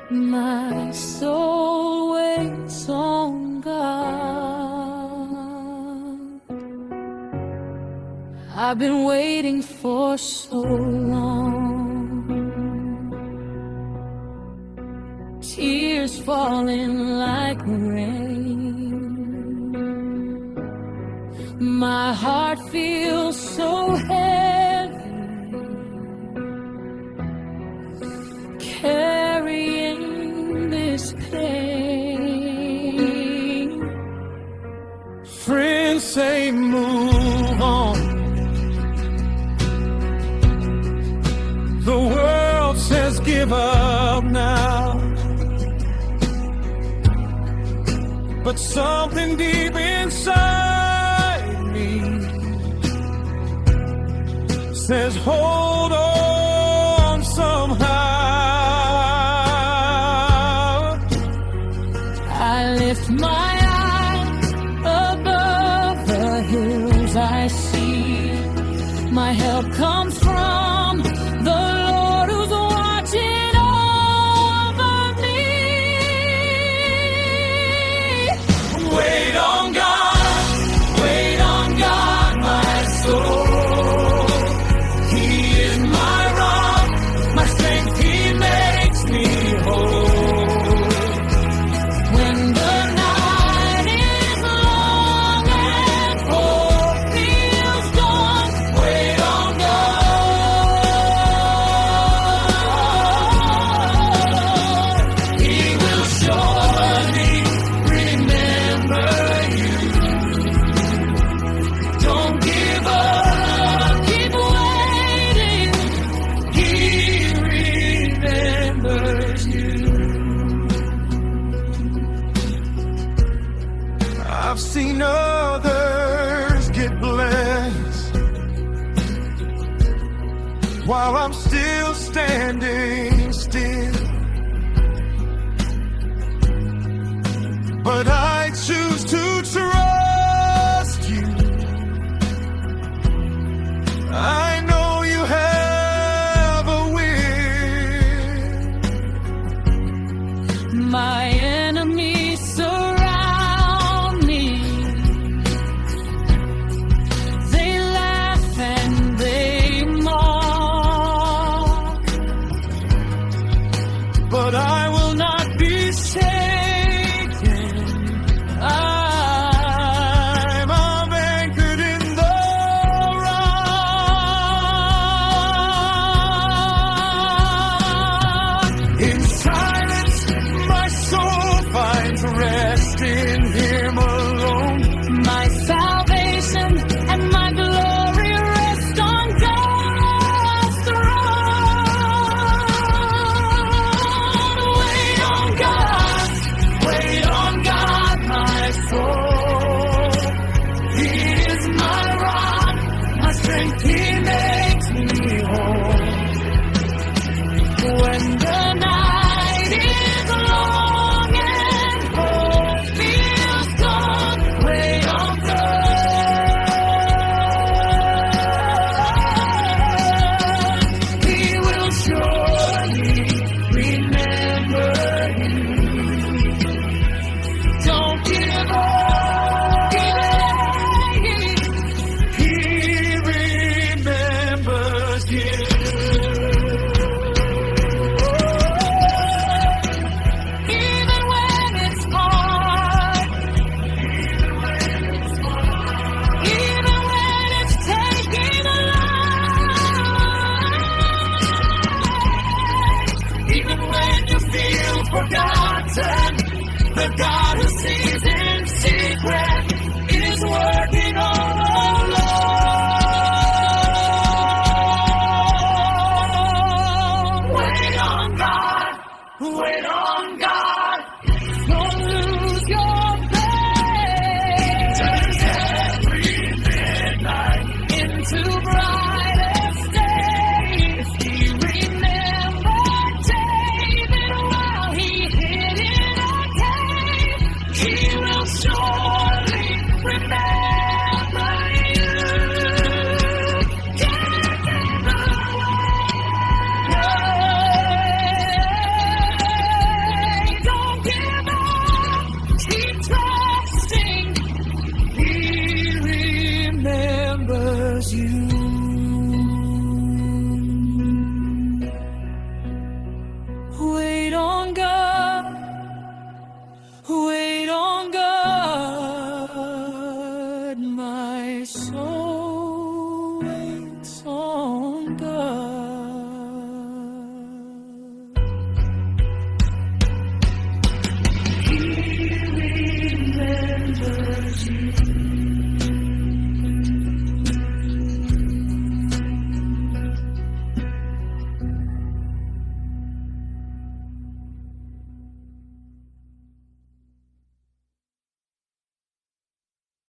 My soul waits on God. I've been waiting for so long. Tears falling like rain. My heart feels so heavy, carrying this pain. Friends say move on. The world says give up now. But something deep inside me says hold on somehow. I lift my eyes above the hills. I see my help comes from the Lord who's watching over me. Wait on God, my soul. He is my rock, my strength, He makes me whole. When the night is long and hope feels gone, wait on God. He will surely remember you. Don't give up, keep waiting. He remembers you. I've seen others get blessed while I'm still standing still. But I choose to trust you. I know you have a will. My enemies surround me. They laugh and they mock, but I will not be shaken. I'm anchored in the rock. In silence, my soul finds rest in Him alone. My salvation and my glory rest on God's throne. Wait on God, my soul. He is my rock, my strength, He makes me whole. When the night is long and hope feels gone, wait on God. He will surely remember you. Don't give up, He remembers you. Even when it's hard, even when it's taking a life, even when you feel forgotten, the God who sees in secret is working all along. Wait on God, don't lose your